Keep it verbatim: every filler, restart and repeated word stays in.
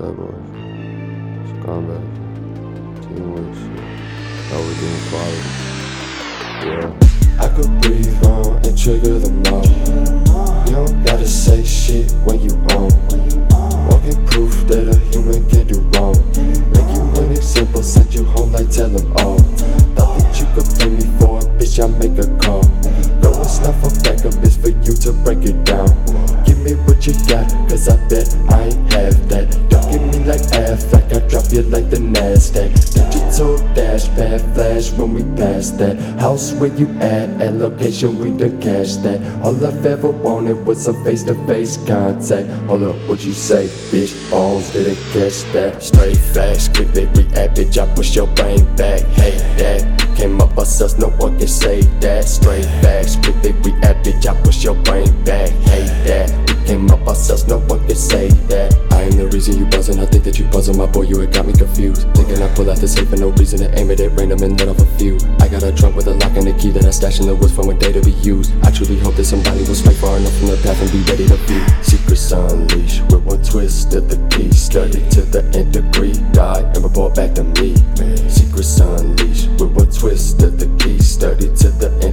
Bad boys. Scumbag. Teamwork shit. How we doing quality. Yeah. I could breathe on and trigger them all. You don't gotta say shit when you own. Walking proof that a human can do wrong. Make you an example, send you home like tell them all. Thought that you could pay me for a bitch, I make a call. No, it's not for backup, it's for you to break it down. Give me what you got, cause I bet I ain't have that. Don't give me like Affleck, I drop you like the Nasdaq. Digital dash, bad flash when we pass that. House where you at, at location we done cash that. All I've ever wanted was some face-to-face contact. Hold up, what you say, bitch? Balls didn't catch that. Straight facts, quick they react, bitch, I push your brain back. Hey, that came up us, no one can say that. Straight facts, quick they react, bitch, I push your brain back. Hey, that came up us, no one can say that. I am the reason you buzzing, I think that you buzzing, my boy, you had got me confused. Thinking I pull out the safe for no reason to aim it at random and let off a few. I got a trunk with a lock and a key that I stash in the woods for one day to be used. I truly hope that somebody will strike far enough from the path and be ready to view. Secrets unleashed with one twist of the key. Study to the nth degree, die and report back to me. Secrets unleashed with one twist of the key. Study to the nth